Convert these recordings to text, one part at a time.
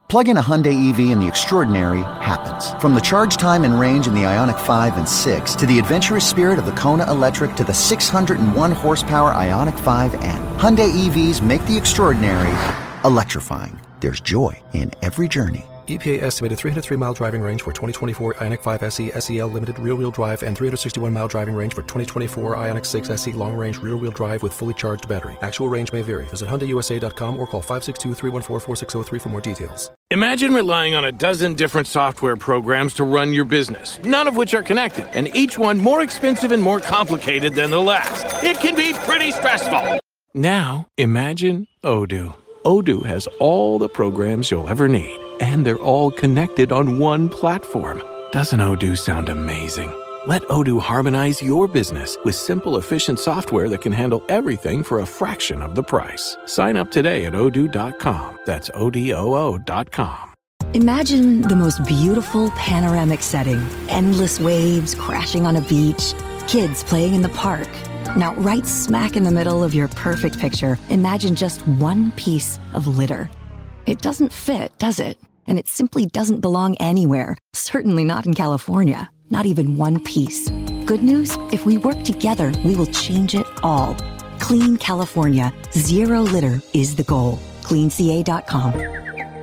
Plug in a Hyundai EV and the extraordinary happens. From the charge time and range in the Ioniq 5 and 6 to the adventurous spirit of the Kona Electric to the 601 horsepower Ioniq 5N. Hyundai EVs make the extraordinary electrifying. There's joy in every journey. EPA estimated 303-mile driving range for 2024 Ioniq 5 SE SEL limited rear-wheel drive and 361-mile driving range for 2024 Ioniq 6 SE long-range rear-wheel drive with fully charged battery. Actual range may vary. Visit HyundaiUSA.com or call 562-314-4603 for more details. Imagine relying on a dozen different software programs to run your business, none of which are connected, and each one more expensive and more complicated than the last. It can be pretty stressful. Now, imagine Odoo. Odoo has all the programs you'll ever need, and they're all connected on one platform. Doesn't Odoo sound amazing? Let Odoo harmonize your business with simple, efficient software that can handle everything for a fraction of the price. Sign up today at odoo.com. That's ODOO.com. Imagine the most beautiful panoramic setting. Endless waves crashing on a beach, kids playing in the park. Now, right smack in the middle of your perfect picture, imagine just one piece of litter. It doesn't fit, does it? And it simply doesn't belong anywhere. Certainly not in California. Not even one piece. Good news? If we work together, we will change it all. Clean California. Zero litter is the goal. CleanCA.com.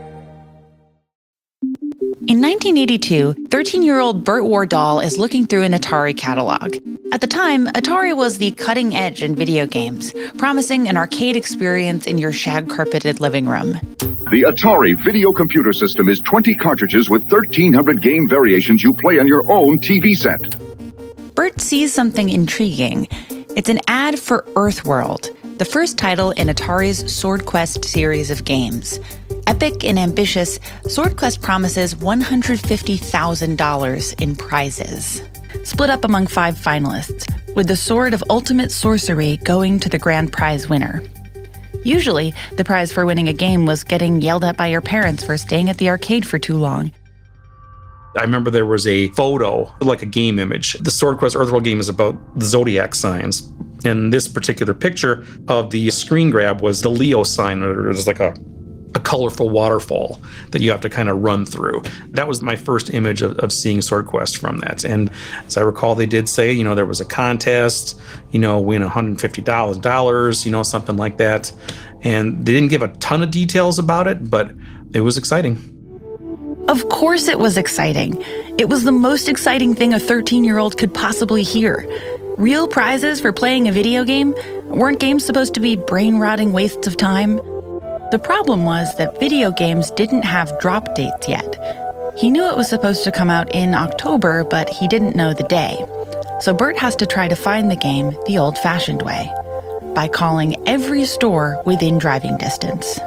In 1982, 13-year-old Burt Wardall is looking through an Atari catalog. At the time, Atari was the cutting edge in video games, promising an arcade experience in your shag-carpeted living room. The Atari video computer system is 20 cartridges with 1,300 game variations you play on your own TV set. Burt sees something intriguing. It's an ad for Earthworld, the first title in Atari's Sword Quest series of games. Epic and ambitious, Sword Quest promises $150,000 in prizes, split up among 5 finalists, with the Sword of Ultimate Sorcery going to the grand prize winner. Usually, the prize for winning a game was getting yelled at by your parents for staying at the arcade for too long. I remember there was a photo, like a game image. The Sword Quest Earthworld game is about the zodiac signs. And this particular picture of the screen grab was the Leo sign. It was like a colorful waterfall that you have to kind of run through. That was my first image of seeing Sword Quest from that. And as I recall, they did say, there was a contest, win $150,000, something like that. And they didn't give a ton of details about it, but it was exciting. Of course it was exciting. It was the most exciting thing a 13-year-old could possibly hear. Real prizes for playing a video game? Weren't games supposed to be brain-rotting wastes of time? The problem was that video games didn't have drop dates yet. He knew it was supposed to come out in October, but he didn't know the day. So Burt has to try to find the game the old-fashioned way, by calling every store within driving distance.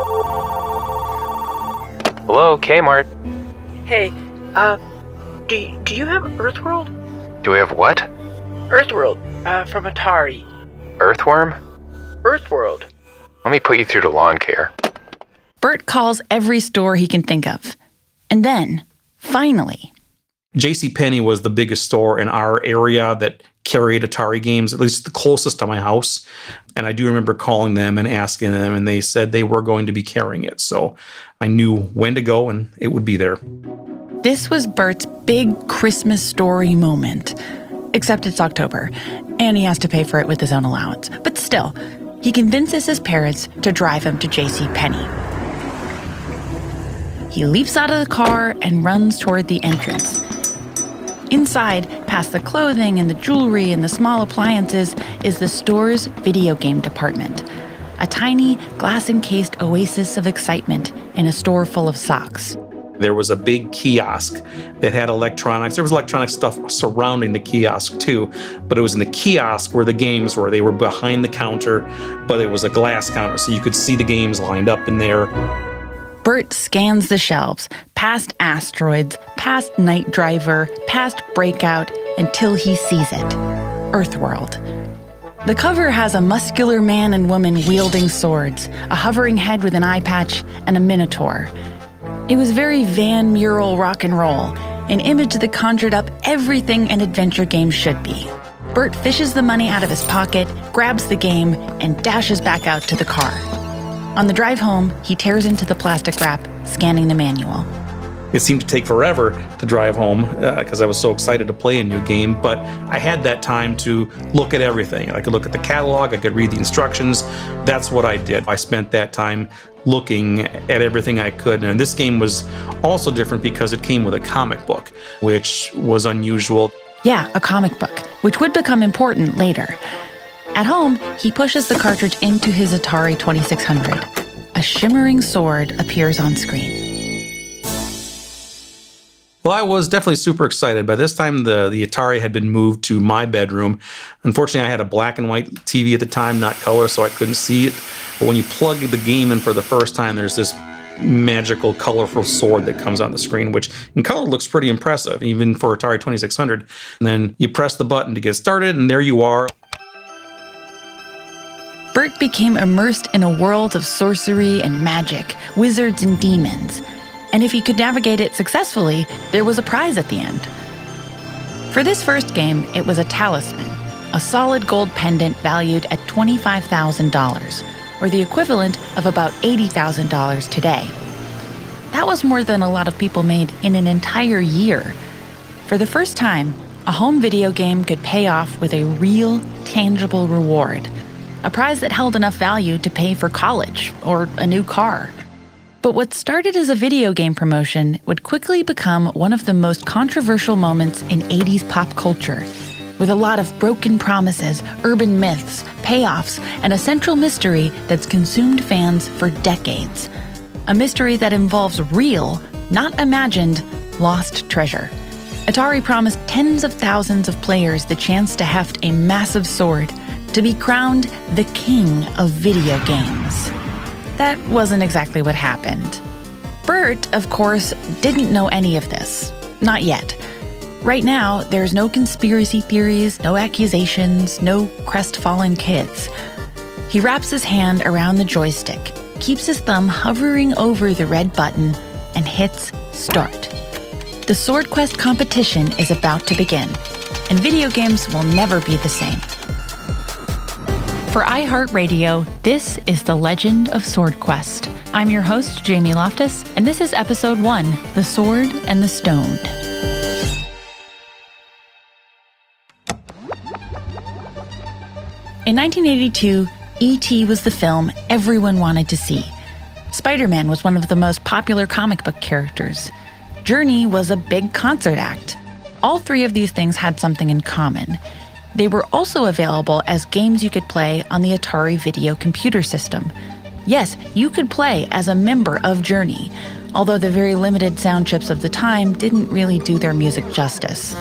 Hello, Kmart. Hey, do you have Earthworld? Do we have what? Earthworld, from Atari. Earthworm? Earthworld. Let me put you through to lawn care. Burt calls every store he can think of. And then, finally... JCPenney was the biggest store in our area that carried Atari games, at least the closest to my house. And I do remember calling them and asking them, and they said they were going to be carrying it. So I knew when to go, and it would be there. This was Burt's big Christmas story moment. Except it's October, and he has to pay for it with his own allowance. But still, he convinces his parents to drive him to JCPenney. He leaps out of the car and runs toward the entrance. Inside, past the clothing and the jewelry and the small appliances, is the store's video game department. A tiny, glass-encased oasis of excitement in a store full of socks. There was a big kiosk that had electronics. There was electronic stuff surrounding the kiosk too, but it was in the kiosk where the games were. They were behind the counter, but it was a glass counter, so you could see the games lined up in there. Burt scans the shelves, past Asteroids, past Night Driver, past Breakout, until he sees it. Earthworld. The cover has a muscular man and woman wielding swords, a hovering head with an eye patch, and a minotaur. It was very Van Mural rock and roll, an image that conjured up everything an adventure game should be. Burt fishes the money out of his pocket, grabs the game, and dashes back out to the car. On the drive home, he tears into the plastic wrap scanning the manual. It seemed to take forever to drive home because I was so excited to play a new game, but I had that time to look at everything. I could look at the catalog, I could read the instructions. That's what I did. I spent that time looking at everything I could. And this game was also different because it came with a comic book, which was unusual. Yeah, a comic book, which would become important later. At home, he pushes the cartridge into his Atari 2600. A shimmering sword appears on screen. Well, I was definitely super excited. By this time, the Atari had been moved to my bedroom. Unfortunately, I had a black and white TV at the time, not color, so I couldn't see it. But when you plug the game in for the first time, there's this magical, colorful sword that comes on the screen, which in color looks pretty impressive, even for Atari 2600. And then you press the button to get started, and there you are. Bert became immersed in a world of sorcery and magic, wizards and demons. And if he could navigate it successfully, there was a prize at the end. For this first game, it was a talisman, a solid gold pendant valued at $25,000, or the equivalent of about $80,000 today. That was more than a lot of people made in an entire year. For the first time, a home video game could pay off with a real, tangible reward, a prize that held enough value to pay for college or a new car. But what started as a video game promotion would quickly become one of the most controversial moments in 80s pop culture, with a lot of broken promises, urban myths, payoffs, and a central mystery that's consumed fans for decades. A mystery that involves real, not imagined, lost treasure. Atari promised tens of thousands of players the chance to heft a massive sword, to be crowned the king of video games. That wasn't exactly what happened. Bert, of course, didn't know any of this. Not yet. Right now, there's no conspiracy theories, no accusations, no crestfallen kids. He wraps his hand around the joystick, keeps his thumb hovering over the red button, and hits start. The Sword Quest competition is about to begin, and video games will never be the same. For iHeartRadio, this is The Legend of Sword Quest. I'm your host, Jamie Loftus, and this is Episode 1, The Sword and the Stoned. In 1982, E.T. was the film everyone wanted to see. Spider-Man was one of the most popular comic book characters. Journey was a big concert act. All three of these things had something in common. They were also available as games you could play on the Atari Video Computer System. Yes, you could play as a member of Journey, although the very limited sound chips of the time didn't really do their music justice.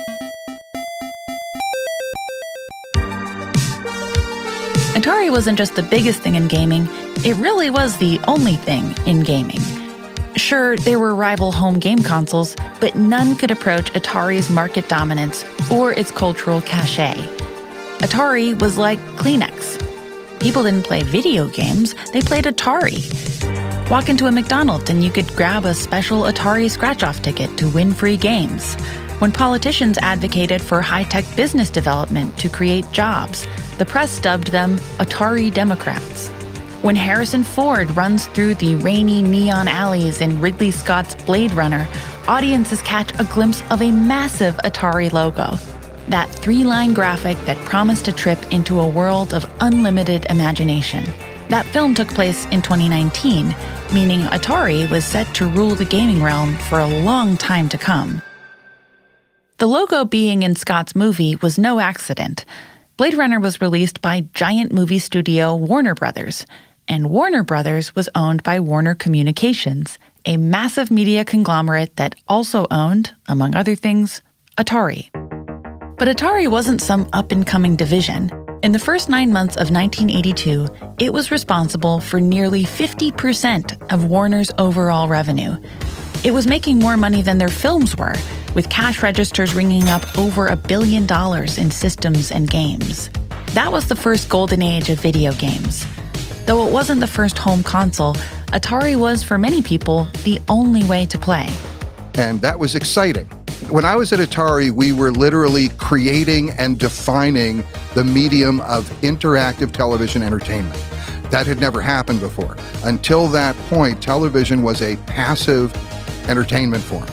Atari wasn't just the biggest thing in gaming, it really was the only thing in gaming. Sure, there were rival home game consoles, but none could approach Atari's market dominance or its cultural cachet. Atari was like Kleenex. People didn't play video games, they played Atari. Walk into a McDonald's and you could grab a special Atari scratch-off ticket to win free games. When politicians advocated for high-tech business development to create jobs, the press dubbed them Atari Democrats. When Harrison Ford runs through the rainy neon alleys in Ridley Scott's Blade Runner, audiences catch a glimpse of a massive Atari logo. That three-line graphic that promised a trip into a world of unlimited imagination. That film took place in 2019, meaning Atari was set to rule the gaming realm for a long time to come. The logo being in Scott's movie was no accident. Blade Runner was released by giant movie studio Warner Brothers, and Warner Brothers was owned by Warner Communications, a massive media conglomerate that also owned, among other things, Atari. But Atari wasn't some up-and-coming division. In the first 9 months of 1982, it was responsible for nearly 50% of Warner's overall revenue. It was making more money than their films were, with cash registers ringing up over $1 billion in systems and games. That was the first golden age of video games. Though it wasn't the first home console, Atari was, for many people, the only way to play. And that was exciting. When I was at Atari, we were literally creating and defining the medium of interactive television entertainment. That had never happened before. Until that point, television was a passive entertainment form,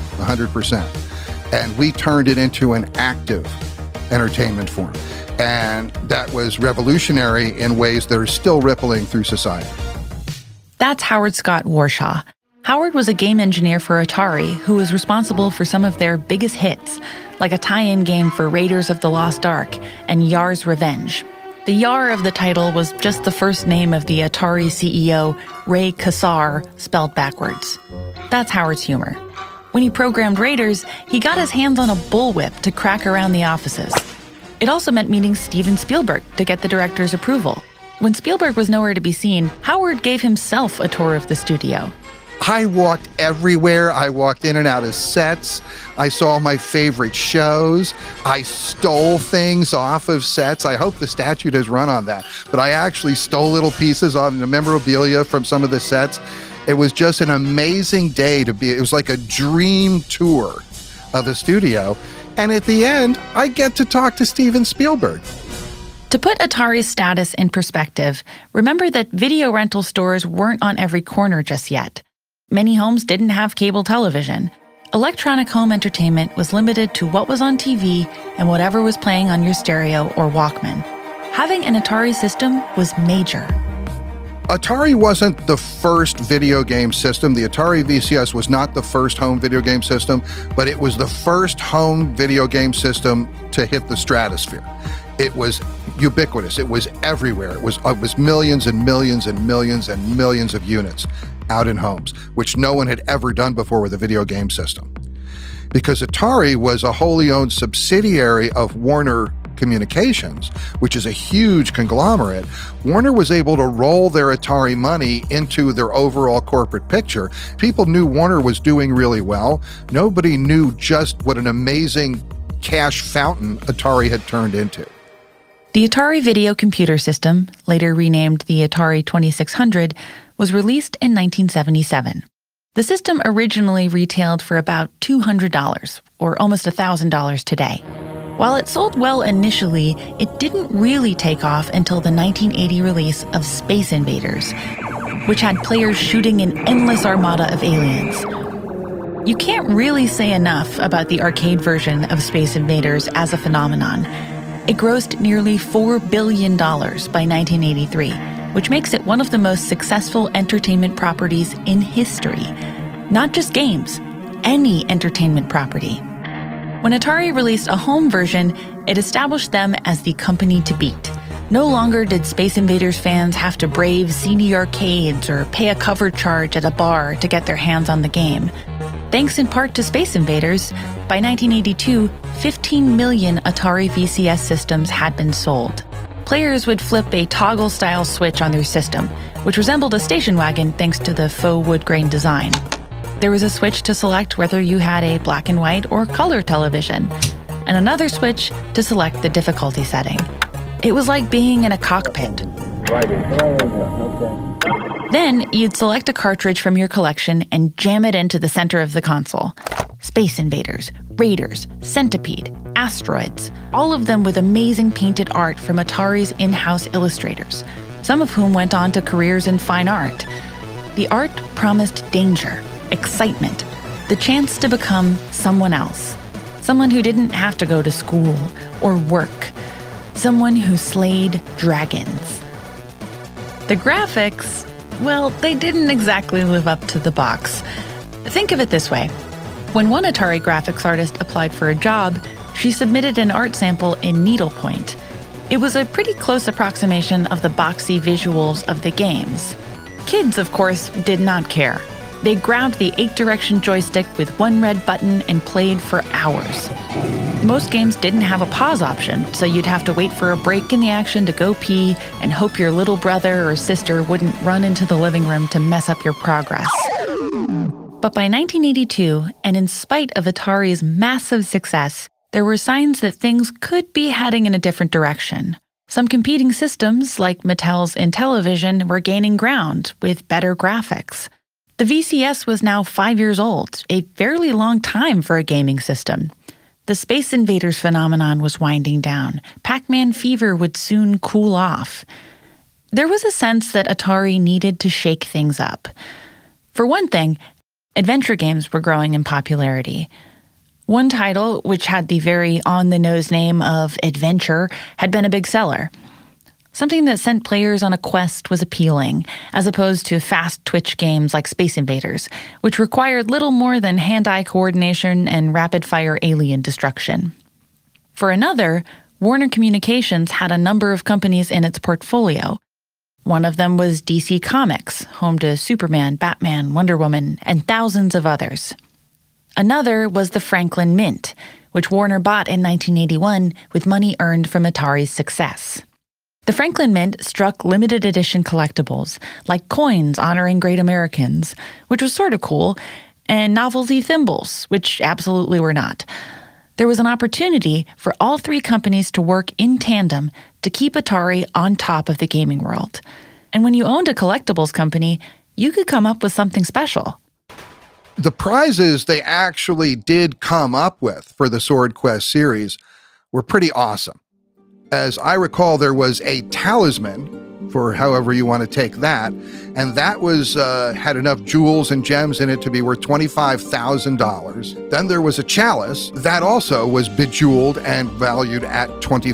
100%. And we turned it into an active entertainment form. And that was revolutionary in ways that are still rippling through society. That's Howard Scott Warshaw. Howard was a game engineer for Atari who was responsible for some of their biggest hits, like a tie-in game for Raiders of the Lost Ark and Yar's Revenge. The Yar of the title was just the first name of the Atari CEO, Ray Kassar, spelled backwards. That's Howard's humor. When he programmed Raiders, he got his hands on a bullwhip to crack around the offices. It also meant meeting Steven Spielberg to get the director's approval. When Spielberg was nowhere to be seen, Howard gave himself a tour of the studio. I walked everywhere. I walked in and out of sets. I saw my favorite shows. I stole things off of sets. I hope the statute has run on that. But I actually stole little pieces of the memorabilia from some of the sets. It was just an amazing day to be. It was like a dream tour of the studio. And at the end, I get to talk to Steven Spielberg. To put Atari's status in perspective, remember that video rental stores weren't on every corner just yet. Many homes didn't have cable television. Electronic home entertainment was limited to what was on TV and whatever was playing on your stereo or Walkman. Having an Atari system was major. Atari wasn't the first video game system. The Atari VCS was not the first home video game system, but it was the first home video game system to hit the stratosphere. It was ubiquitous. It was everywhere. It was millions and millions and millions and millions of units out in homes, which no one had ever done before with a video game system. Because Atari was a wholly owned subsidiary of Warner Communications, which is a huge conglomerate, Warner was able to roll their Atari money into their overall corporate picture. People knew Warner was doing really well. Nobody knew just what an amazing cash fountain Atari had turned into. The Atari Video Computer System, later renamed the Atari 2600, was released in 1977. The system originally retailed for about $200, or almost $1,000 today. While it sold well initially, it didn't really take off until the 1980 release of Space Invaders, which had players shooting an endless armada of aliens. You can't really say enough about the arcade version of Space Invaders as a phenomenon. It grossed nearly $4 billion by 1983, which makes it one of the most successful entertainment properties in history. Not just games, any entertainment property. When Atari released a home version, it established them as the company to beat. No longer did Space Invaders fans have to brave seedy arcades or pay a cover charge at a bar to get their hands on the game. Thanks in part to Space Invaders, by 1982, 15 million Atari VCS systems had been sold. Players would flip a toggle-style switch on their system, which resembled a station wagon thanks to the faux wood grain design. There was a switch to select whether you had a black and white or color television, and another switch to select the difficulty setting. It was like being in a cockpit. Then you'd select a cartridge from your collection and jam it into the center of the console. Space Invaders, Raiders, Centipede, Asteroids, all of them with amazing painted art from Atari's in-house illustrators, some of whom went on to careers in fine art. The art promised danger, excitement, the chance to become someone else, someone who didn't have to go to school or work, someone who slayed dragons. The graphics, well, they didn't exactly live up to the box. Think of it this way. When one Atari graphics artist applied for a job, she submitted an art sample in needlepoint. It was a pretty close approximation of the boxy visuals of the games. Kids, of course, did not care. They grabbed the 8-direction joystick with one red button and played for hours. Most games didn't have a pause option, so you'd have to wait for a break in the action to go pee and hope your little brother or sister wouldn't run into the living room to mess up your progress. But by 1982, and in spite of Atari's massive success, there were signs that things could be heading in a different direction. Some competing systems, like Mattel's Intellivision, were gaining ground with better graphics. The VCS was now 5 years old, a fairly long time for a gaming system. The Space Invaders phenomenon was winding down. Pac-Man fever would soon cool off. There was a sense that Atari needed to shake things up. For one thing, adventure games were growing in popularity. One title, which had the very on-the-nose name of Adventure, had been a big seller. Something that sent players on a quest was appealing, as opposed to fast twitch games like Space Invaders, which required little more than hand-eye coordination and rapid-fire alien destruction. For another, Warner Communications had a number of companies in its portfolio. One of them was DC Comics, home to Superman, Batman, Wonder Woman, and thousands of others. Another was the Franklin Mint, which Warner bought in 1981 with money earned from Atari's success. The Franklin Mint struck limited edition collectibles, like coins honoring great Americans, which was sort of cool, and novelty thimbles, which absolutely were not. There was an opportunity for all three companies to work in tandem to keep Atari on top of the gaming world. And when you owned a collectibles company, you could come up with something special. The prizes they actually did come up with for the Sword Quest series were pretty awesome. As I recall, there was a talisman, for however you want to take that, and that was had enough jewels and gems in it to be worth $25,000. Then there was a chalice that also was bejeweled and valued at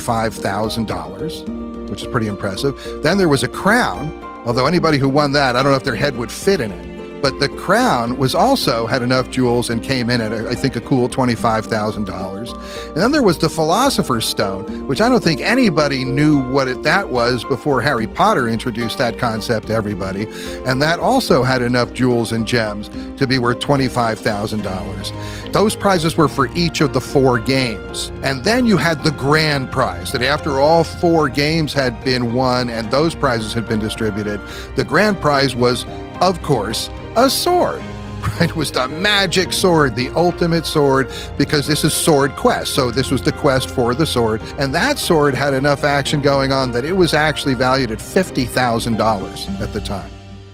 $25,000, which is pretty impressive. Then there was a crown, although anybody who won that, I don't know if their head would fit in it. But the crown was also had enough jewels and came in at, I think, a cool $25,000. And then there was the Philosopher's Stone, which I don't think anybody knew what that was before Harry Potter introduced that concept to everybody. And that also had enough jewels and gems to be worth $25,000. Those prizes were for each of the 4 games. And then you had the grand prize, that after all 4 games had been won and those prizes had been distributed, the grand prize was, of course, a sword. Right? It was the magic sword, the ultimate sword, because this is Sword Quest. So this was the quest for the sword. And that sword had enough action going on that it was actually valued at $50,000 at the time.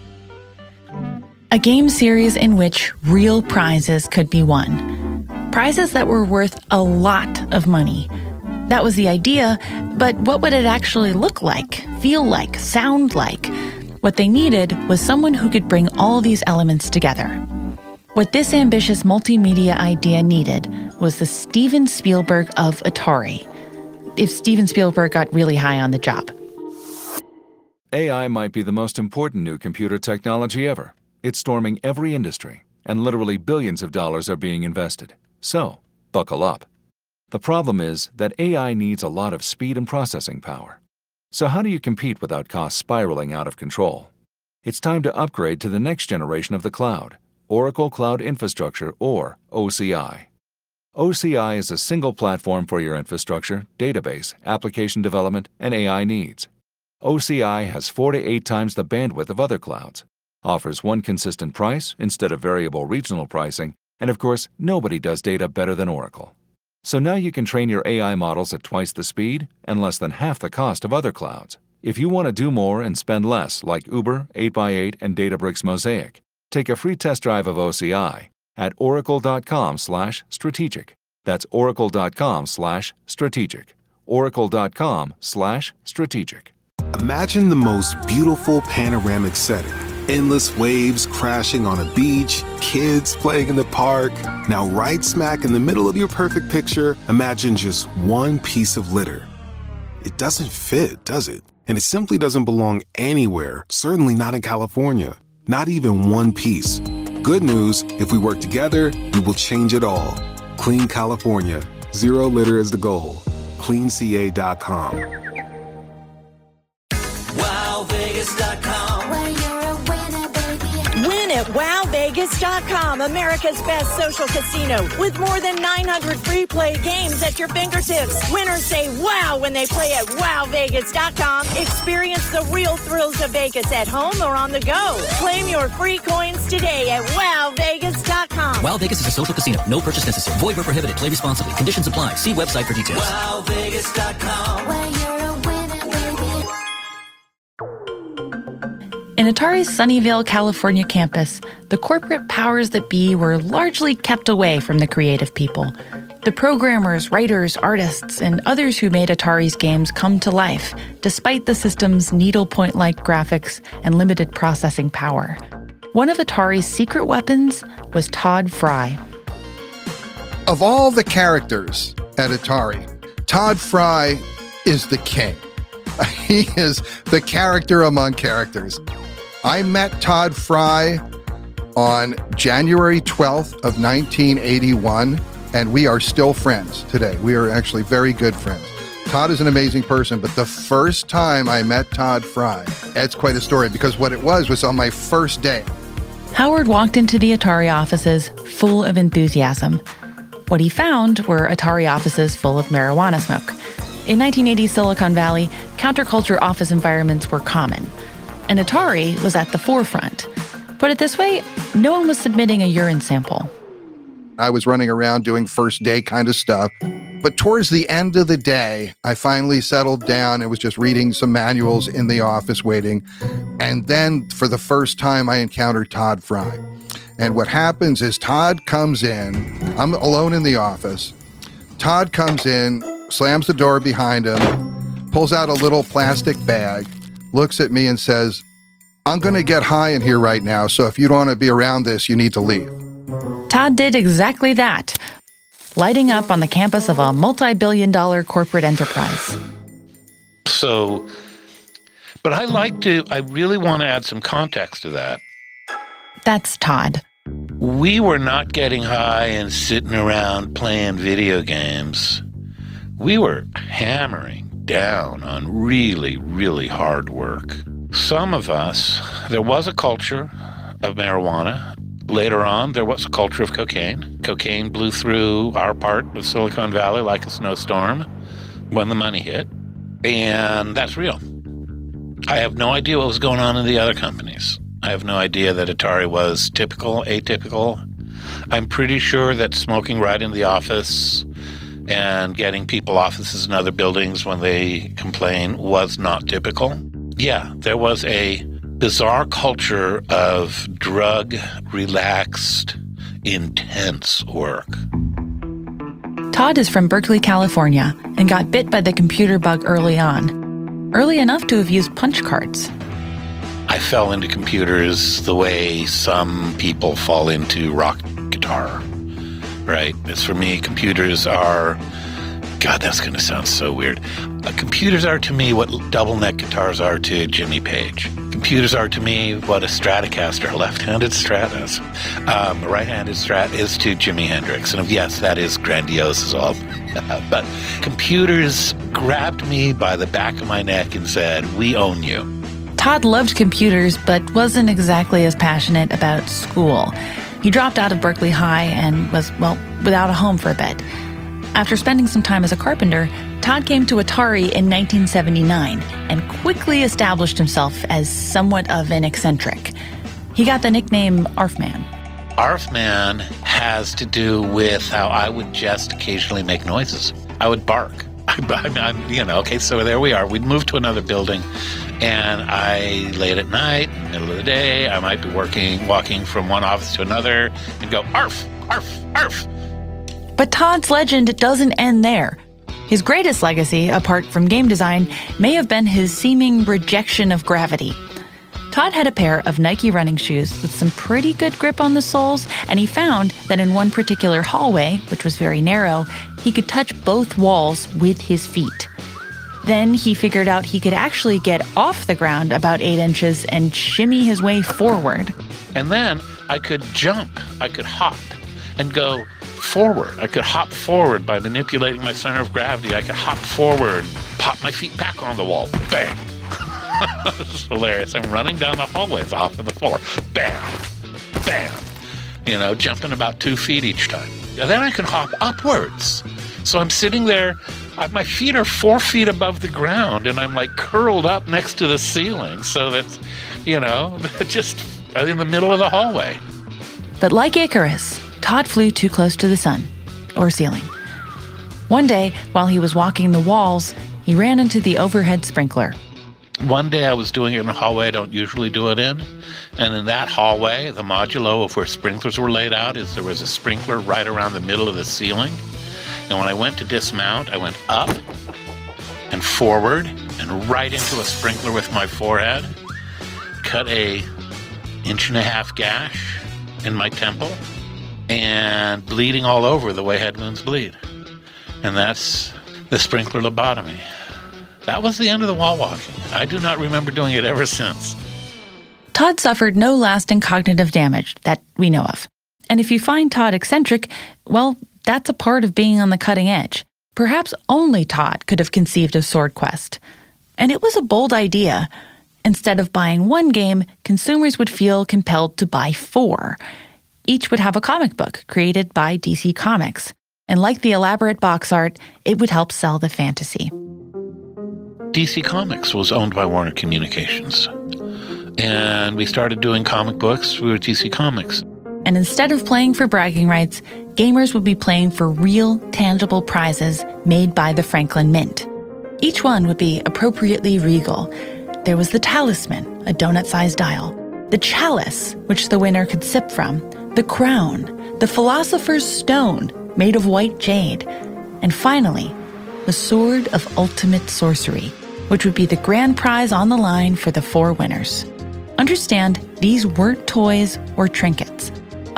A game series in which real prizes could be won. Prizes that were worth a lot of money. That was the idea, but what would it actually look like, feel like, sound like? What they needed was someone who could bring all these elements together. What this ambitious multimedia idea needed was the Steven Spielberg of Atari, if Steven Spielberg got really high on the job. AI might be the most important new computer technology ever. It's storming every industry, and literally billions of dollars are being invested. So, buckle up. The problem is that AI needs a lot of speed and processing power. So how do you compete without costs spiraling out of control? It's time to upgrade to the next generation of the cloud, Oracle Cloud Infrastructure, or OCI. OCI is a single platform for your infrastructure, database, application development, and AI needs. OCI has 4 to 8 times the bandwidth of other clouds, offers one consistent price instead of variable regional pricing, and of course, nobody does data better than Oracle. So now you can train your AI models at twice the speed and less than half the cost of other clouds. If you want to do more and spend less, like Uber, 8x8, and Databricks Mosaic, take a free test drive of OCI at oracle.com/strategic. That's oracle.com/strategic. oracle.com/strategic. Imagine the most beautiful panoramic setting. Endless waves crashing on a beach, kids playing in the park. Now, right smack in the middle of your perfect picture, imagine just one piece of litter. It doesn't fit, does it? And it simply doesn't belong anywhere, certainly not in California. Not even one piece. Good news, if we work together, we will change it all. Clean California. Zero litter is the goal. CleanCA.com. WowVegas.com. Win at WowVegas.com, America's best social casino, with more than 900 free play games at your fingertips. Winners say wow when they play at WowVegas.com. Experience the real thrills of Vegas at home or on the go. Claim your free coins today at WowVegas.com. Wow Vegas is a social casino. No purchase necessary. Void where prohibited. Play responsibly. Conditions apply. See website for details. WowVegas.com. Where you're a winner, baby. In Atari's Sunnyvale, California campus, the corporate powers that be were largely kept away from the creative people. The programmers, writers, artists, and others who made Atari's games come to life, despite the system's needlepoint-like graphics and limited processing power. One of Atari's secret weapons was Todd Fry. Of all the characters at Atari, Todd Fry is the king. He is the character among characters. I met Todd Fry on January 12th of 1981, and we are still friends today. We are actually very good friends. Todd is an amazing person, but the first time I met Todd Fry, it's quite a story, because what it was on my first day. Howard walked into the Atari offices full of enthusiasm. What he found were Atari offices full of marijuana smoke. In 1980 Silicon Valley, counterculture office environments were common, and Atari was at the forefront. Put it this way, no one was submitting a urine sample. I was running around doing first day kind of stuff, but towards the end of the day, I finally settled down and was just reading some manuals in the office waiting, and then for the first time I encountered Todd Fry. And what happens is Todd comes in, I'm alone in the office, Todd comes in, slams the door behind him, pulls out a little plastic bag, looks at me and says, "I'm going to get high in here right now, so if you don't want to be around this, you need to leave." Todd did exactly that, lighting up on the campus of a multi-billion-dollar corporate enterprise. So, but I really want to add some context to that. That's Todd. We were not getting high and sitting around playing video games. We were hammering down on really, really hard work. Some of us, there was a culture of marijuana. Later on, there was a culture of cocaine. Cocaine blew through our part of Silicon Valley like a snowstorm when the money hit. And that's real. I have no idea what was going on in the other companies. I have no idea that Atari was typical, atypical. I'm pretty sure that smoking right in the office and getting people offices in other buildings when they complain was not typical. Yeah, there was a bizarre culture of drug-relaxed, intense work. Todd is from Berkeley, California, and got bit by the computer bug early on. Early enough to have used punch cards. I fell into computers the way some people fall into rock guitar, right? It's for me, computers are, God, that's going to sound so weird. Computers are to me what double neck guitars are to Jimmy Page. Computers are to me what a Stratocaster, a left-handed Strat is. A right-handed Strat is to Jimi Hendrix. And yes, that is grandiose as well. But computers grabbed me by the back of my neck and said, "We own you." Todd loved computers, but wasn't exactly as passionate about school. He dropped out of Berkeley High and was, well, without a home for a bit. After spending some time as a carpenter, Todd came to Atari in 1979 and quickly established himself as somewhat of an eccentric. He got the nickname Arfman. Arfman has to do with how I would just occasionally make noises. I would bark. Okay, so there we are. We'd move to another building, and late at night, middle of the day, I might be walking from one office to another and go, "Arf, arf, arf." But Todd's legend doesn't end there. His greatest legacy, apart from game design, may have been his seeming rejection of gravity. Todd had a pair of Nike running shoes with some pretty good grip on the soles, and he found that in one particular hallway, which was very narrow, he could touch both walls with his feet. Then he figured out he could actually get off the ground about 8 inches and shimmy his way forward. And then I could jump, I could hop and go forward. I could hop forward by manipulating my center of gravity. I could hop forward, pop my feet back on the wall, bang. It's hilarious. I'm running down the hallways off of the floor. Bam, bam. Jumping about 2 feet each time. And then I can hop upwards. So I'm sitting there, my feet are 4 feet above the ground, and I'm like curled up next to the ceiling. So that's, just in the middle of the hallway. But like Icarus, Todd flew too close to the sun, or ceiling. One day, while he was walking the walls, he ran into the overhead sprinkler. One day I was doing it in a hallway I don't usually do it in. And in that hallway, the modulo of where sprinklers were laid out is there was a sprinkler right around the middle of the ceiling. And when I went to dismount, I went up and forward and right into a sprinkler with my forehead, cut a 1.5-inch gash in my temple, and bleeding all over the way head wounds bleed. And that's the sprinkler lobotomy. That was the end of the wall walking. I do not remember doing it ever since. Todd suffered no lasting cognitive damage that we know of. And if you find Todd eccentric, well, that's a part of being on the cutting edge. Perhaps only Todd could have conceived of Sword Quest. And it was a bold idea. Instead of buying one game, consumers would feel compelled to buy 4. Each would have a comic book created by DC Comics. And like the elaborate box art, it would help sell the fantasy. DC Comics was owned by Warner Communications. And we started doing comic books with DC Comics. And instead of playing for bragging rights, gamers would be playing for real, tangible prizes made by the Franklin Mint. Each one would be appropriately regal. There was the Talisman, a donut-sized dial, the Chalice, which the winner could sip from, the Crown, the Philosopher's Stone, made of white jade, and finally, the Sword of Ultimate Sorcery, which would be the grand prize on the line for the 4 winners. Understand, these weren't toys or trinkets.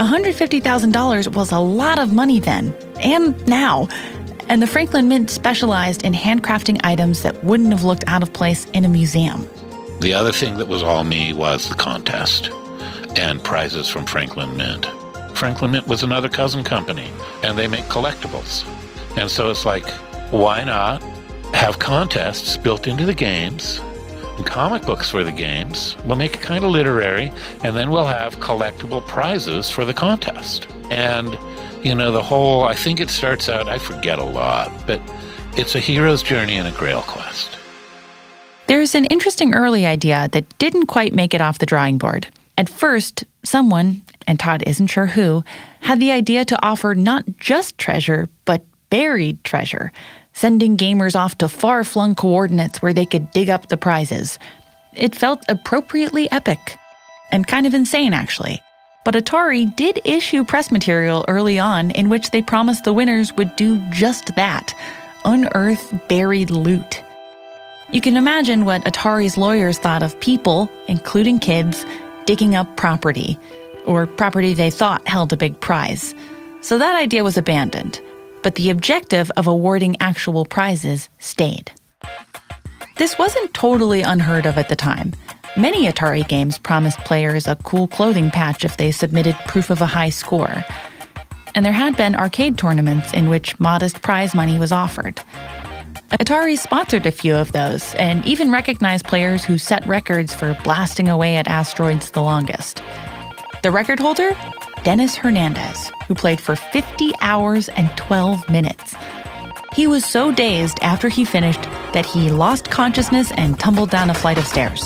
$150,000 was a lot of money then, and now, and the Franklin Mint specialized in handcrafting items that wouldn't have looked out of place in a museum. The other thing that was all me was the contest and prizes from Franklin Mint. Franklin Mint was another cousin company, and they make collectibles. And so it's like, why not have contests built into the games and comic books for the games? We'll make it kind of literary, and then we'll have collectible prizes for the contest. And, you know, the whole, I think it starts out, I forget a lot, but it's a hero's journey and a grail quest. There's an interesting early idea that didn't quite make it off the drawing board. At first, someone, and Todd isn't sure who, had the idea to offer not just treasure, but buried treasure, sending gamers off to far-flung coordinates where they could dig up the prizes. It felt appropriately epic, and kind of insane, actually. But Atari did issue press material early on in which they promised the winners would do just that, unearth buried loot. You can imagine what Atari's lawyers thought of people, including kids, digging up property, or property they thought held a big prize. So that idea was abandoned. But the objective of awarding actual prizes stayed. This wasn't totally unheard of at the time. Many Atari games promised players a cool clothing patch if they submitted proof of a high score. And there had been arcade tournaments in which modest prize money was offered. Atari sponsored a few of those, and even recognized players who set records for blasting away at asteroids the longest. The record holder? Dennis Hernandez, who played for 50 hours and 12 minutes. He was so dazed after he finished that he lost consciousness and tumbled down a flight of stairs.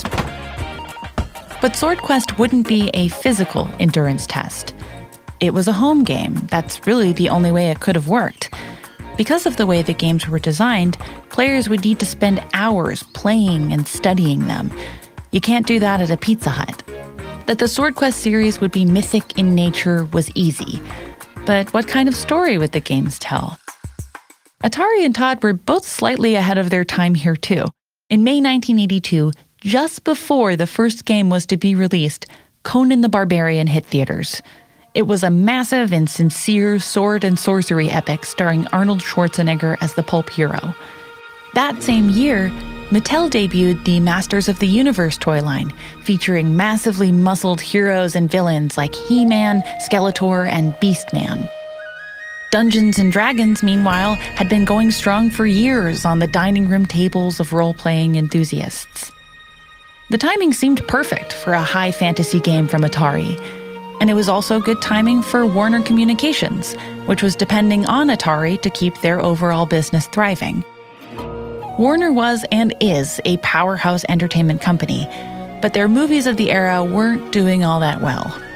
But Sword Quest wouldn't be a physical endurance test. It was a home game. That's really the only way it could have worked. Because of the way the games were designed, players would need to spend hours playing and studying them. You can't do that at a Pizza Hut. That the Sword Quest series would be mythic in nature was easy. But what kind of story would the games tell? Atari and Todd were both slightly ahead of their time here too. In May 1982, just before the first game was to be released, Conan the Barbarian hit theaters. It was a massive and sincere sword and sorcery epic starring Arnold Schwarzenegger as the pulp hero. That same year, Mattel debuted the Masters of the Universe toy line, featuring massively muscled heroes and villains like He-Man, Skeletor, and Beastman. Dungeons & Dragons, meanwhile, had been going strong for years on the dining room tables of role-playing enthusiasts. The timing seemed perfect for a high fantasy game from Atari, and it was also good timing for Warner Communications, which was depending on Atari to keep their overall business thriving. Warner was and is a powerhouse entertainment company, but their movies of the era weren't doing all that well.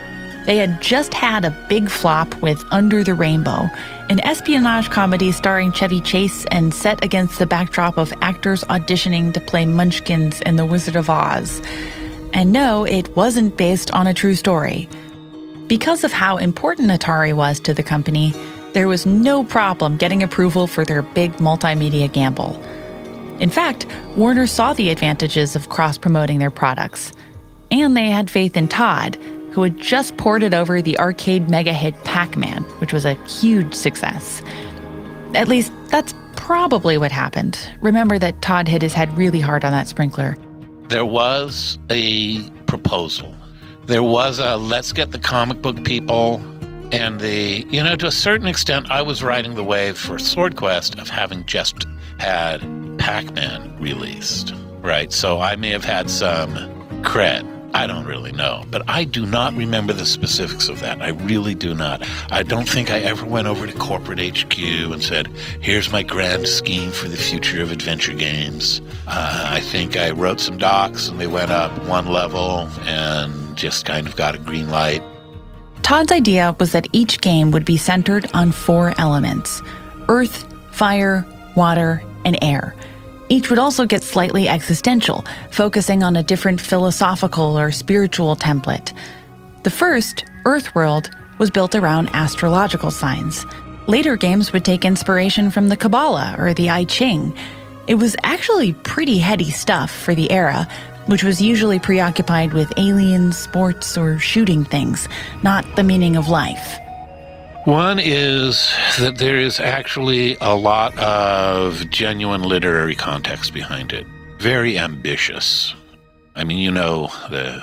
They had just had a big flop with Under the Rainbow, an espionage comedy starring Chevy Chase and set against the backdrop of actors auditioning to play Munchkins in The Wizard of Oz. And no, it wasn't based on a true story. Because of how important Atari was to the company, there was no problem getting approval for their big multimedia gamble. In fact, Warner saw the advantages of cross-promoting their products. And they had faith in Todd, who had just ported over the arcade mega hit Pac-Man, which was a huge success. At least, that's probably what happened. Remember that Todd hit his head really hard on that sprinkler. There was a proposal. There was a let's get the comic book people and to a certain extent, I was riding the wave for Sword Quest of having just had Pac-Man released, right? So I may have had some cred. I don't really know, but I do not remember the specifics of that. I really do not. I don't think I ever went over to corporate HQ and said, here's my grand scheme for the future of adventure games. I think I wrote some docs and they went up one level and just kind of got a green light. Todd's idea was that each game would be centered on 4 elements: earth, fire, water, and air. Each would also get slightly existential, focusing on a different philosophical or spiritual template. The first, Earthworld, was built around astrological signs. Later games would take inspiration from the Kabbalah or the I Ching. It was actually pretty heady stuff for the era, which was usually preoccupied with aliens, sports, or shooting things, not the meaning of life. One is that there is actually a lot of genuine literary context behind it. Very ambitious. I mean, the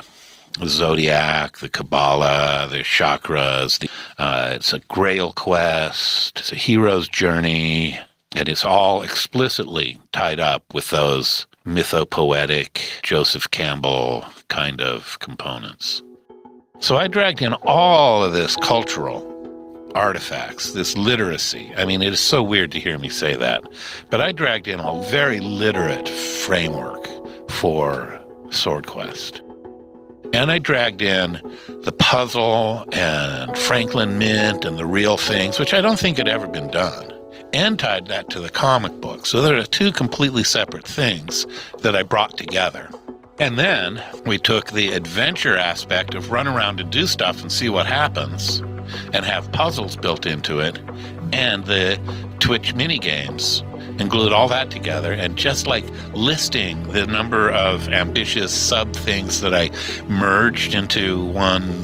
Zodiac, the Kabbalah, the chakras. It's a Grail quest. It's a hero's journey. And it's all explicitly tied up with those mythopoetic Joseph Campbell kind of components. So I dragged in all of this cultural artifacts, this literacy. I mean, it is so weird to hear me say that, but I dragged in a very literate framework for Sword Quest. And I dragged in the puzzle and Franklin Mint and the real things, which I don't think had ever been done, and tied that to the comic book. So there are 2 completely separate things that I brought together. And then we took the adventure aspect of run around and do stuff and see what happens, and have puzzles built into it, and the Twitch minigames, and glued all that together, and just like listing the number of ambitious sub-things that I merged into one,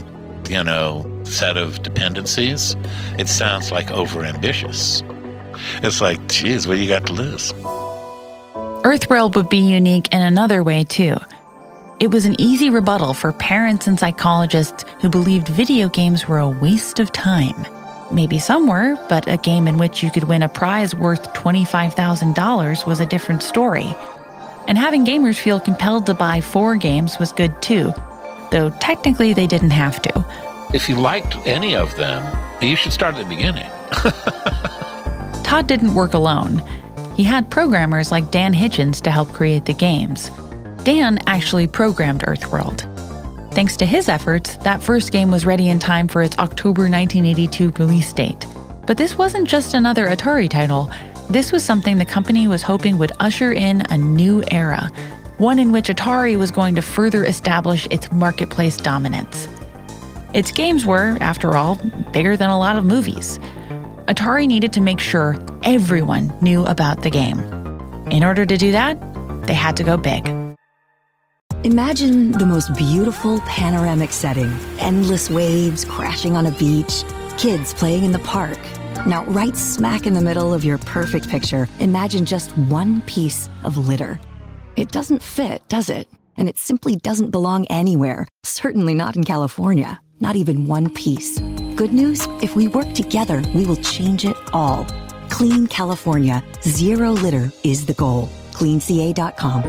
set of dependencies, it sounds like over-ambitious. It's like, geez, what do you got to lose? Earthworld would be unique in another way, too. It was an easy rebuttal for parents and psychologists who believed video games were a waste of time. Maybe some were, but a game in which you could win a prize worth $25,000 was a different story. And having gamers feel compelled to buy 4 games was good too, though technically they didn't have to. If you liked any of them, you should start at the beginning. Todd didn't work alone. He had programmers like Dan Hitchens to help create the games. Dan actually programmed Earthworld. Thanks to his efforts, that first game was ready in time for its October 1982 release date. But this wasn't just another Atari title. This was something the company was hoping would usher in a new era, one in which Atari was going to further establish its marketplace dominance. Its games were, after all, bigger than a lot of movies. Atari needed to make sure everyone knew about the game. In order to do that, they had to go big. Imagine the most beautiful panoramic setting. Endless waves crashing on a beach, kids playing in the park. Now, right smack in the middle of your perfect picture, imagine just one piece of litter. It doesn't fit, does it? And it simply doesn't belong anywhere. Certainly not in California. Not even one piece. Good news? If we work together, we will change it all. Clean California. Zero litter is the goal. CleanCA.com.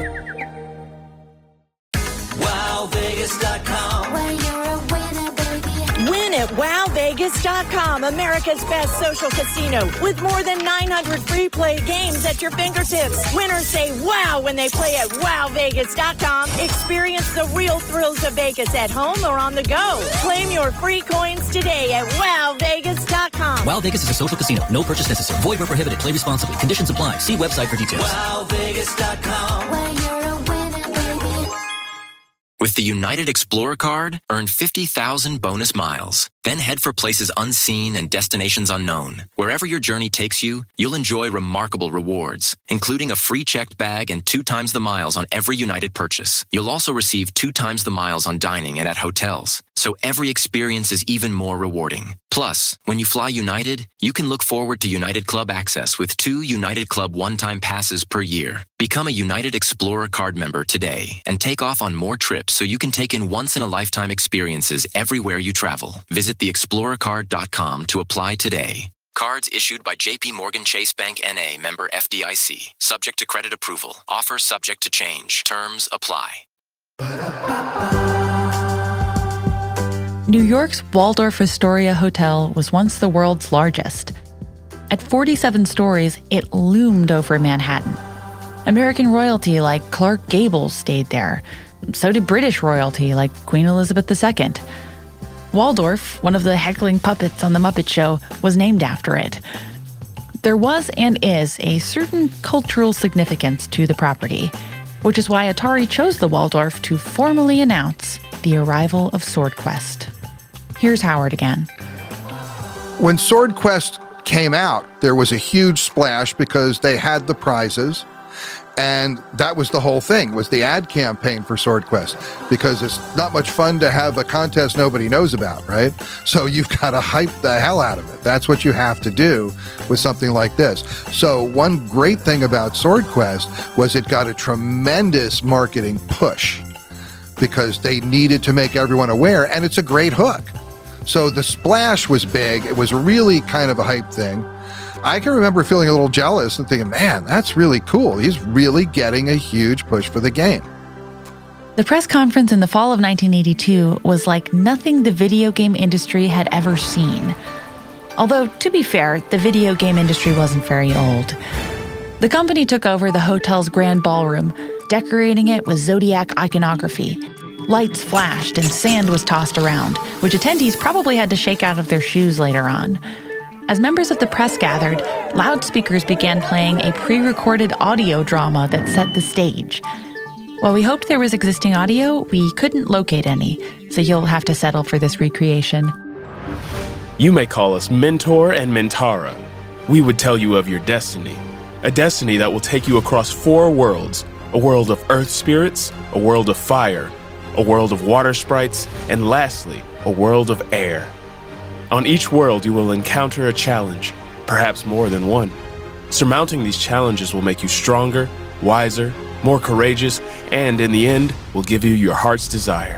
WowVegas.com. Where you're a winner, baby. Win at WowVegas.com. WowVegas.com, America's best social casino, with more than 900 free play games at your fingertips. Winners say wow when they play at WowVegas.com. Experience the real thrills of Vegas at home or on the go. Claim your free coins today at WowVegas.com. Wow Vegas is a social casino. No purchase necessary. Void where prohibited. Play responsibly. Conditions apply. See website for details. WowVegas.com. When you're a winner, baby. With the United Explorer card, earn 50,000 bonus miles. Then head for places unseen and destinations unknown. Wherever your journey takes you, you'll enjoy remarkable rewards, including a free checked bag and 2 times the miles on every United purchase. You'll also receive 2 times the miles on dining and at hotels, so every experience is even more rewarding. Plus, when you fly United, you can look forward to United Club access with 2 United Club one-time passes per year. Become a United Explorer card member today and take off on more trips so you can take in once-in-a-lifetime experiences everywhere you travel. Visit theexplorercard.com to apply today. Cards issued by JP Morgan Chase Bank N.A. member FDIC. Subject to credit approval. Offer subject to change. Terms apply. New York's Waldorf Astoria Hotel was once the world's largest. At 47 stories, it loomed over Manhattan. American royalty like Clark Gable stayed there. So did British royalty like Queen Elizabeth II. Waldorf, one of the heckling puppets on The Muppet Show, was named after it. There was and is a certain cultural significance to the property, which is why Atari chose the Waldorf to formally announce the arrival of Sword Quest. Here's Howard again. When Sword Quest came out, there was a huge splash because they had the prizes. And that was the whole thing, was the ad campaign for Sword Quest, because it's not much fun to have a contest nobody knows about, right? So you've got to hype the hell out of it. That's what you have to do with something like this. So one great thing about Sword Quest was it got a tremendous marketing push because they needed to make everyone aware, and it's a great hook. So the splash was big. It was really kind of a hype thing. I can remember feeling a little jealous and thinking, man, that's really cool. He's really getting a huge push for the game. The press conference in the fall of 1982 was like nothing the video game industry had ever seen. Although, to be fair, the video game industry wasn't very old. The company took over the hotel's grand ballroom, decorating it with zodiac iconography. Lights flashed and sand was tossed around, which attendees probably had to shake out of their shoes later on. As members of the press gathered, loudspeakers began playing a pre-recorded audio drama that set the stage. While we hoped there was existing audio, we couldn't locate any, so you'll have to settle for this recreation. You may call us Mentor and Mentara. We would tell you of your destiny, a destiny that will take you across 4 worlds, a world of earth spirits, a world of fire, a world of water sprites, and lastly, a world of air. On each world, you will encounter a challenge, perhaps more than one. Surmounting these challenges will make you stronger, wiser, more courageous, and in the end, will give you your heart's desire.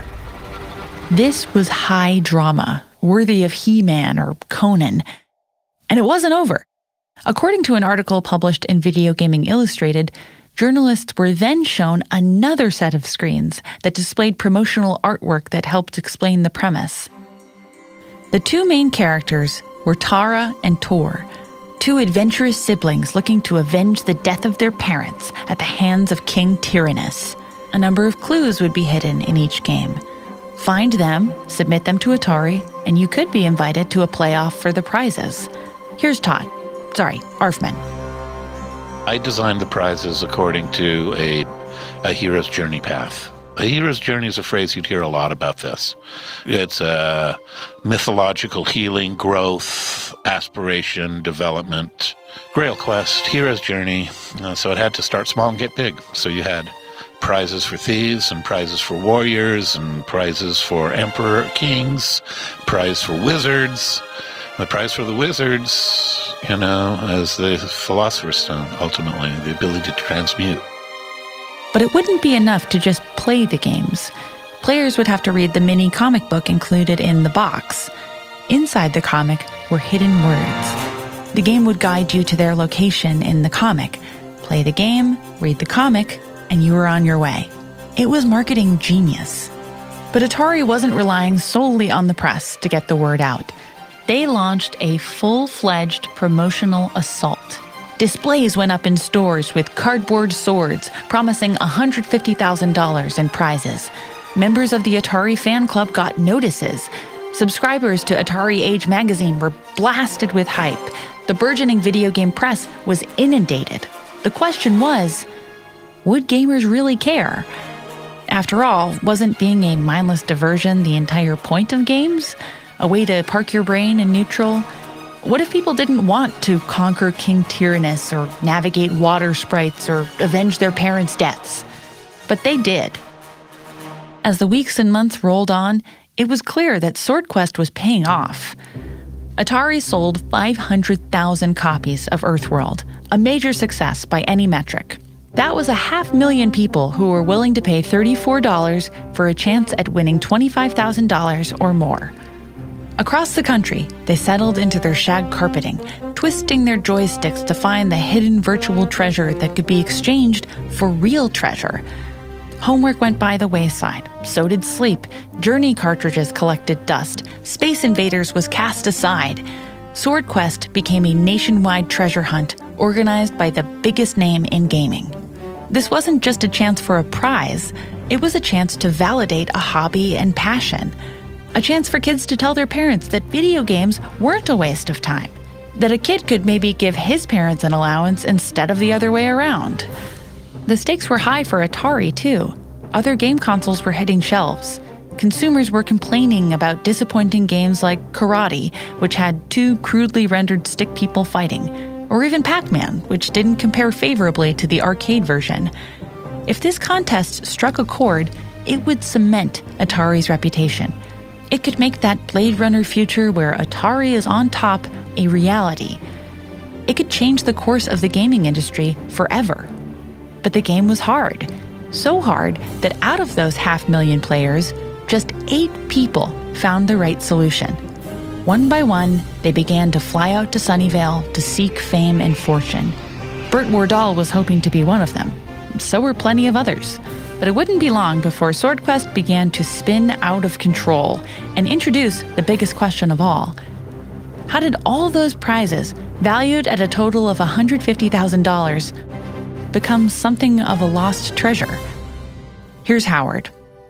This was high drama, worthy of He-Man or Conan. And it wasn't over. According to an article published in Video Gaming Illustrated, journalists were then shown another set of screens that displayed promotional artwork that helped explain the premise. The 2 main characters were Tara and Tor, 2 adventurous siblings looking to avenge the death of their parents at the hands of King Tyrannus. A number of clues would be hidden in each game. Find them, submit them to Atari, and you could be invited to a playoff for the prizes. Here's Todd. Sorry, Arfman. I designed the prizes according to a hero's journey path. A hero's journey is a phrase you'd hear a lot about this. It's a mythological healing, growth, aspiration, development. Grail Quest, hero's journey. So it had to start small and get big. So you had prizes for thieves and prizes for warriors and prizes for emperor kings, prize for wizards. The prize for the wizards, as the Philosopher's Stone, ultimately, the ability to transmute. But it wouldn't be enough to just play the games. Players would have to read the mini comic book included in the box. Inside the comic were hidden words. The game would guide you to their location in the comic. Play the game, read the comic, and you were on your way. It was marketing genius. But Atari wasn't relying solely on the press to get the word out. they launched a full-fledged promotional assault. Displays went up in stores with cardboard swords, promising $150,000 in prizes. Members of the Atari fan club got notices. Subscribers to Atari Age magazine were blasted with hype. The burgeoning video game press was inundated. The question was, would gamers really care? After all, wasn't being a mindless diversion the entire point of games? A way to park your brain in neutral? What if people didn't want to conquer King Tyrannus or navigate water sprites or avenge their parents' deaths? But they did. As the weeks and months rolled on, it was clear that Sword Quest was paying off. Atari sold 500,000 copies of Earthworld, a major success by any metric. That was 500,000 people who were willing to pay $34 for a chance at winning $25,000 or more. Across the country, they settled into their shag carpeting, twisting their joysticks to find the hidden virtual treasure that could be exchanged for real treasure. Homework went by the wayside, so did sleep. Journey cartridges collected dust. Space Invaders was cast aside. Sword Quest became a nationwide treasure hunt organized by the biggest name in gaming. This wasn't just a chance for a prize, it was a chance to validate a hobby and passion. A chance for kids to tell their parents that video games weren't a waste of time, that a kid could maybe give his parents an allowance instead of the other way around. The stakes were high for Atari, too. Other game consoles were hitting shelves. Consumers were complaining about disappointing games like Karate, which had 2 crudely rendered stick people fighting, or even Pac-Man, which didn't compare favorably to the arcade version. If this contest struck a chord, it would cement Atari's reputation. It could make that Blade Runner future where Atari is on top a reality. It could change the course of the gaming industry forever. But the game was hard. So hard that out of those 500,000 players, just 8 people found the right solution. One by one, they began to fly out to Sunnyvale to seek fame and fortune. Burt Wardall was hoping to be one of them. So were plenty of others. But it wouldn't be long before Sword Quest began to spin out of control and introduce the biggest question of all. How did all those prizes, valued at a total of $150,000, become something of a lost treasure? Here's Howard.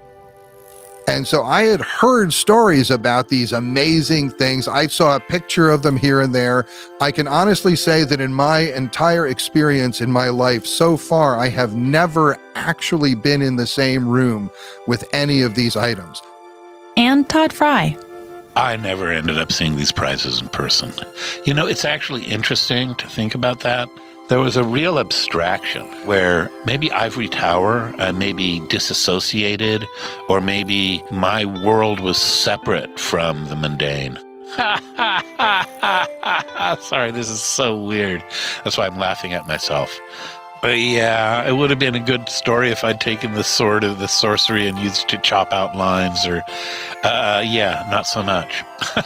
And so I had heard stories about these amazing things. I saw a picture of them here and there. I can honestly say that in my entire experience in my life so far, I have never actually been in the same room with any of these items. And Todd Fry. I never ended up seeing these prizes in person. You know, it's actually interesting to think about that. There was a real abstraction where maybe Ivory Tower maybe disassociated, or maybe my world was separate from the mundane. Sorry, this is so weird. That's why I'm laughing at myself. But yeah, it would have been a good story if I'd taken the sword of the sorcery and used it to chop out lines, or yeah, not so much.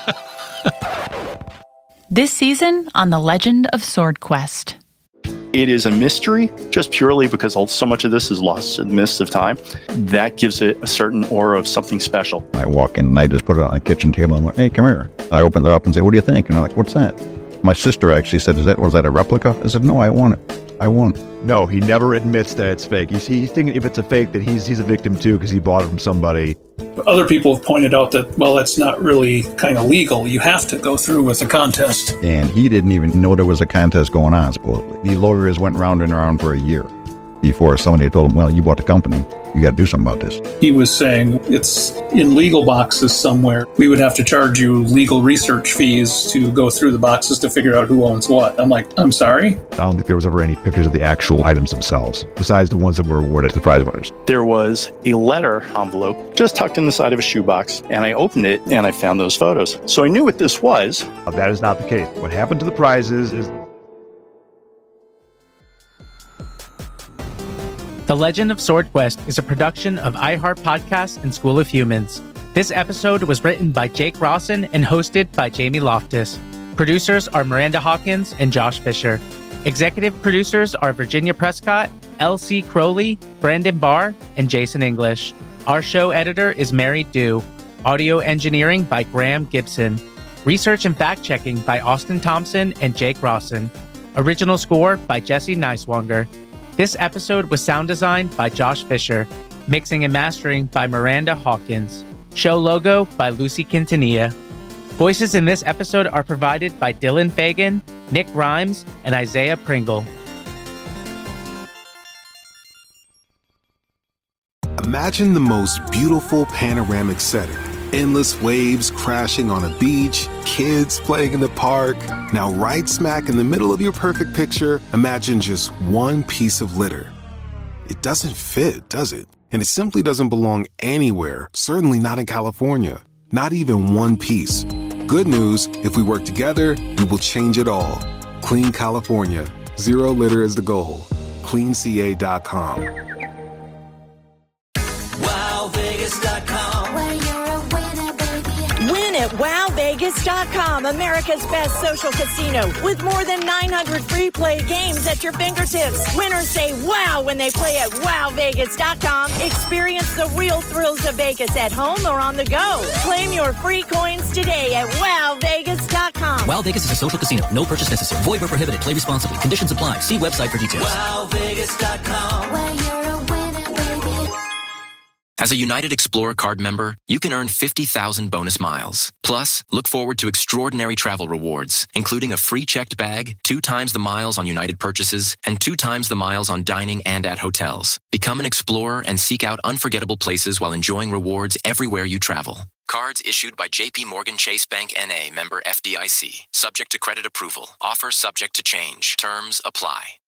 This season on The Legend of Sword Quest. It is a mystery just purely because so much of this is lost in the mist of time. That gives it a certain aura of something special. I walk in and I just put it on the kitchen table and I'm like, hey, come here. I open it up and say, what do you think? And I'm like, what's that? My sister actually said, was that a replica? I said, no, I want it. I want it. No, he never admits that it's fake. He's thinking if it's a fake that he's a victim too because he bought it from somebody. Other people have pointed out that, well, that's not really kind of legal. You have to go through with the contest. And he didn't even know there was a contest going on, supposedly. The lawyers went round and around for a year before somebody told him, well, you bought the company. You got to do something about this. He was saying it's in legal boxes somewhere. We would have to charge you legal research fees to go through the boxes to figure out who owns what. I'm like, I'm sorry? I don't think there was ever any pictures of the actual items themselves, besides the ones that were awarded to the prize winners. There was a letter envelope just tucked in the side of a shoebox, and I opened it and I found those photos. So I knew what this was. That is not the case. What happened to the prizes is... The Legend of Sword Quest is a production of iHeart Podcasts and School of Humans. This episode was written by Jake Rawson and hosted by Jamie Loftus. Producers are Miranda Hawkins and Josh Fisher. Executive producers are Virginia Prescott, L.C. Crowley, Brandon Barr, and Jason English. Our show editor is Mary Dew. Audio engineering by Graham Gibson. Research and fact-checking by Austin Thompson and Jake Rawson. Original score by Jesse Neiswanger. This episode was sound designed by Josh Fisher. Mixing and mastering by Miranda Hawkins. Show logo by Lucy Quintanilla. Voices in this episode are provided by Dylan Fagan, Nick Rhymes, and Isaiah Pringle. Imagine the most beautiful panoramic setting. Endless waves crashing on a beach, kids playing in the park. Now, right smack in the middle of your perfect picture, imagine just one piece of litter. It doesn't fit, does it? And it simply doesn't belong anywhere, certainly not in California. Not even one piece. Good news, if we work together, we will change it all. Clean California. Zero litter is the goal. CleanCA.com. WowVegas.com. Where you're a winner, baby. Win at WowVegas.com, America's best social casino, with more than 900 free play games at your fingertips. Winners say wow when they play at WowVegas.com. Experience the real thrills of Vegas at home or on the go. Claim your free coins today at WowVegas.com. Wow Vegas is a social casino. No purchase necessary. Void where prohibited. Play responsibly. Conditions apply. See website for details. WowVegas.com. Where you're a winner, baby. As a United Explorer card member, you can earn 50,000 bonus miles. Plus, look forward to extraordinary travel rewards, including a free checked bag, 2 times the miles on United purchases, and 2 times the miles on dining and at hotels. Become an explorer and seek out unforgettable places while enjoying rewards everywhere you travel. Cards issued by J.P. Morgan Chase Bank N.A., member FDIC. Subject to credit approval. Offer subject to change. Terms apply.